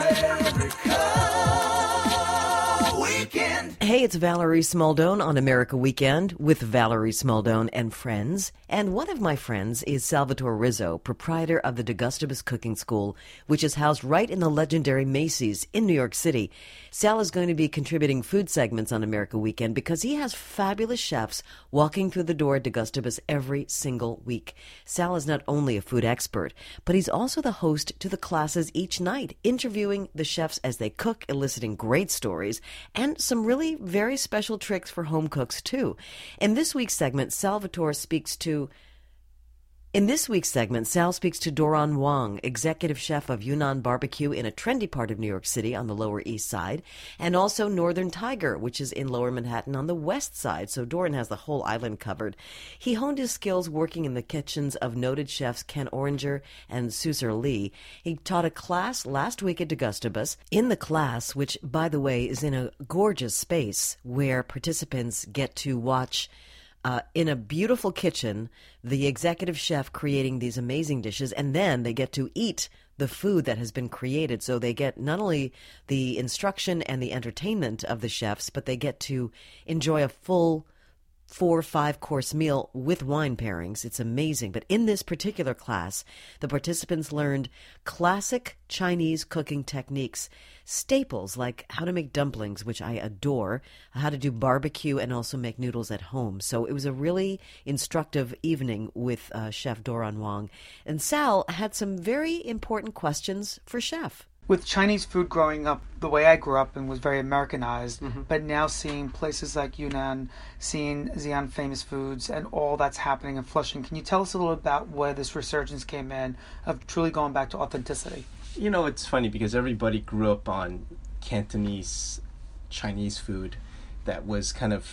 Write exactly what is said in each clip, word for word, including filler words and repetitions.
Hey, it's Valerie Smaldone on America Weekend with Valerie Smaldone and friends. And one of my friends is Salvatore Rizzo, proprietor of the DeGustibus Cooking School, which is housed right in the legendary Macy's in New York City. Sal is going to be contributing food segments on America Weekend because he has fabulous chefs walking through the door at DeGustibus every single week. Sal is not only a food expert, but he's also the host to the classes each night, interviewing the chefs as they cook, eliciting great stories, and some really very special tricks for home cooks, too. In this week's segment, Salvatore speaks to In this week's segment, Sal speaks to Doron Wang, executive chef of Yunnan Barbecue in a trendy part of New York City on the Lower East Side, and also Northern Tiger, which is in Lower Manhattan on the West Side, so Doron has the whole island covered. He honed his skills working in the kitchens of noted chefs Ken Oringer and Susar Lee. He taught a class last week at DeGustibus. In the class, which, by the way, is in a gorgeous space where participants get to watch Uh, in a beautiful kitchen, the executive chef creating these amazing dishes, and then they get to eat the food that has been created. So they get not only the instruction and the entertainment of the chefs, but they get to enjoy a full four or five course meal with wine pairings. It's amazing. But in this particular class, the participants learned classic Chinese cooking techniques, staples like how to make dumplings, which I adore, how to do barbecue, and also make noodles at home. So it was a really instructive evening with uh, Chef Doron Wang. And Sal had some very important questions for Chef. With Chinese food growing up the way I grew up and was very Americanized, Mm-hmm. but now seeing places like Yunnan, seeing Xi'an Famous Foods, and all that's happening in Flushing, can you tell us a little about where this resurgence came in of truly going back to authenticity? You know, it's funny because everybody grew up on Cantonese Chinese food that was kind of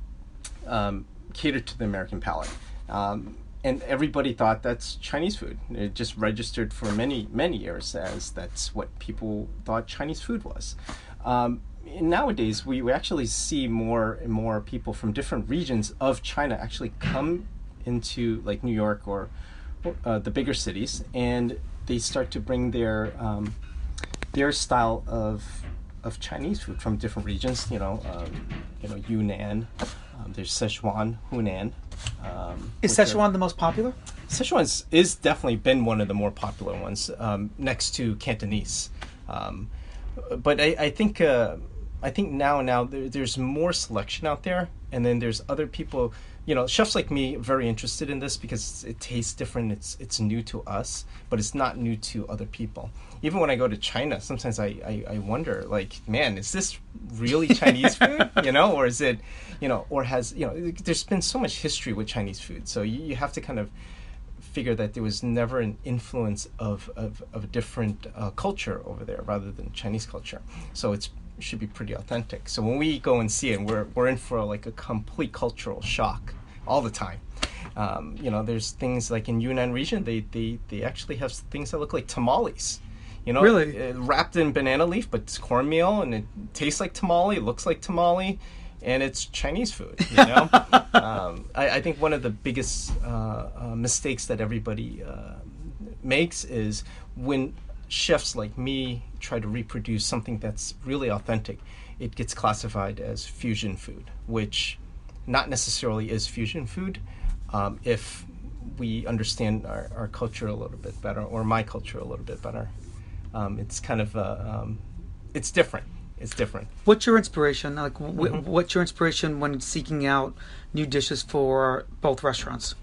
um, catered to the American palate. Um, And everybody thought that's Chinese food. It just registered for many, many years as that's what people thought Chinese food was. Um, nowadays, we, we actually see more and more people from different regions of China actually come into like New York or uh, the bigger cities, and they start to bring their um, their style of of Chinese food from different regions. You know, um, you know Yunnan. Um, there's Sichuan, Hunan. Um, Is Sichuan are, the most popular? Sichuan is, is definitely been one of the more popular ones, um, next to Cantonese. Um, but I, I think uh, I think now now there, there's more selection out there, and then there's other people. You know, chefs like me are very interested in this because it tastes different. It's it's new to us, but it's not new to other people. Even when I go to China, sometimes I, I, I wonder, like, man, is this really Chinese food? You know, or is it, you know, or has, you know, there's been so much history with Chinese food. So you, you have to kind of figure that there was never an influence of, of, of a different uh, culture over there rather than Chinese culture. So it's should be pretty authentic. So when we go and see it, we're we're in for like a complete cultural shock all the time. Um, you know, there's things like in Yunnan region, they, they, they actually have things that look like tamales. You know, really? uh, wrapped in banana leaf, but it's cornmeal, and it tastes like tamale, looks like tamale, and it's Chinese food. You know, um, I, I think one of the biggest uh, uh, mistakes that everybody uh, makes is when chefs like me try to reproduce something that's really authentic, it gets classified as fusion food, which not necessarily is fusion food um, if we understand our, our culture a little bit better, or my culture a little bit better. Um, it's kind of, uh, um, it's different. It's different. What's your inspiration? Like, wh- Mm-hmm. what's your inspiration when seeking out new dishes for both restaurants?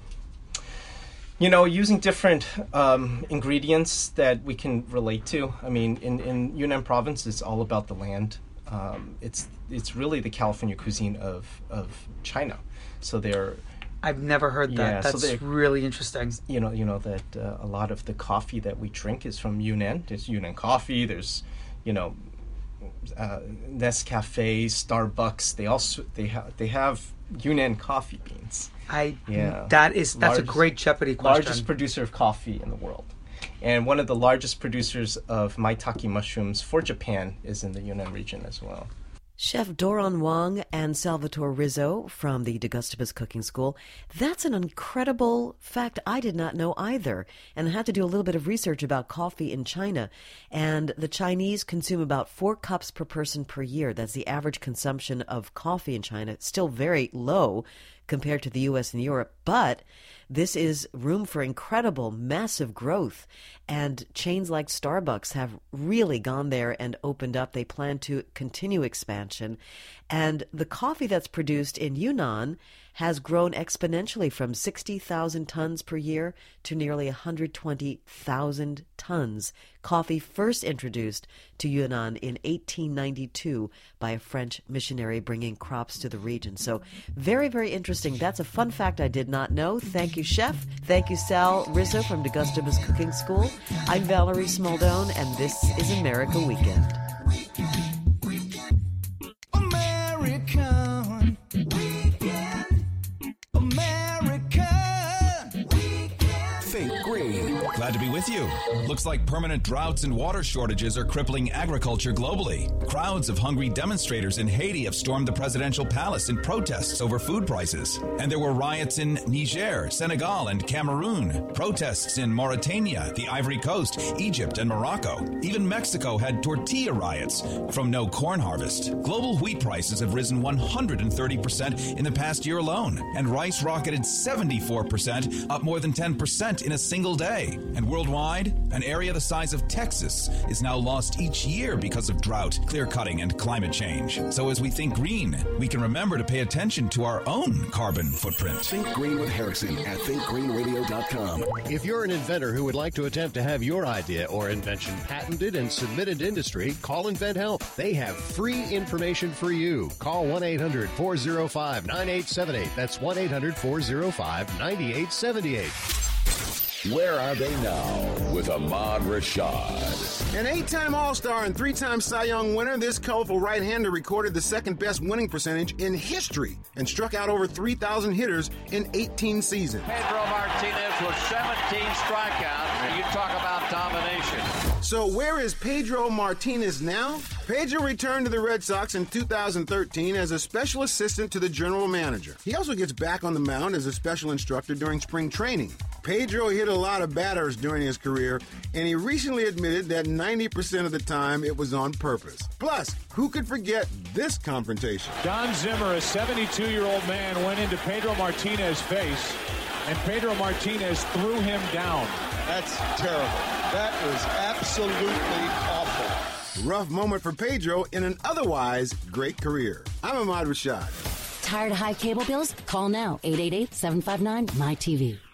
You know, using different um, ingredients that we can relate to. I mean, in, in Yunnan province, it's all about the land. Um, it's it's really the California cuisine of, of China. So they're... I've never heard that. Yeah, so That's they- really interesting. You know, you know that uh, a lot of the coffee that we drink is from Yunnan. There's Yunnan coffee. There's, you know, uh, Nescafe, Starbucks. They also they have they have Yunnan coffee beans. I Yeah. that is that's Largest- a great Jeopardy question. Largest producer of coffee in the world, and one of the largest producers of maitake mushrooms for Japan is in the Yunnan region as well. Chef Doron Wong and Salvatore Rizzo from the Degustibus Cooking School. That's an incredible fact I did not know either. And I had to do a little bit of research about coffee in China. And the Chinese consume about four cups per person per year. That's the average consumption of coffee in China. Still very low compared to the U S and Europe. But this is room for incredible, massive growth. And chains like Starbucks have really gone there and opened up. They plan to continue expansion. And the coffee that's produced in Yunnan has grown exponentially from sixty thousand tons per year to nearly one hundred twenty thousand tons. Coffee first introduced to Yunnan in eighteen ninety-two by a French missionary bringing crops to the region. So very, very interesting. That's a fun fact I did not know. Thank you, Chef. Thank you, Sal Rizzo from Degustibus Cooking School. I'm Valerie Smaldone, and this is America Weekend. American Weekend. American Weekend. Think Green. Glad to be with you. Looks like permanent droughts and water shortages are crippling agriculture globally. Crowds of hungry demonstrators in Haiti have stormed the presidential palace in protests over food prices. And there were riots in Niger, Senegal, and Cameroon. Protests in Mauritania, the Ivory Coast, Egypt, and Morocco. Even Mexico had tortilla riots from no corn harvest. Global wheat prices have risen one hundred thirty percent in the past year alone. And rice rocketed seventy-four percent, up more than ten percent in a single day. And worldwide, an area the size of Texas is now lost each year because of drought, clear-cutting, and climate change. So as we think green, we can remember to pay attention to our own carbon footprint. Think Green with Harrison at think green radio dot com. If you're an inventor who would like to attempt to have your idea or invention patented and submitted to industry, call Invent Help. They have free information for you. Call one eight hundred four oh five nine eight seven eight. That's one eight hundred four oh five nine eight seven eight. Where Are They Now? With Ahmad Rashad. An eight-time All-Star and three-time Cy Young winner, this colorful right-hander recorded the second-best winning percentage in history and struck out over three thousand hitters in eighteen seasons. Pedro Martinez with seventeen strikeouts. You talk about domination. So where is Pedro Martinez now? Pedro returned to the Red Sox in two thousand thirteen as a special assistant to the general manager. He also gets back on the mound as a special instructor during spring training. Pedro hit a lot of batters during his career, and he recently admitted that ninety percent of the time it was on purpose. Plus, who could forget this confrontation? Don Zimmer, a seventy-two-year-old man, went into Pedro Martinez's face, and Pedro Martinez threw him down. That's terrible. That was absolutely awful. Rough moment for Pedro in an otherwise great career. I'm Ahmad Rashad. Tired of high cable bills? Call now, eight eight eight, seven five nine, M Y T V.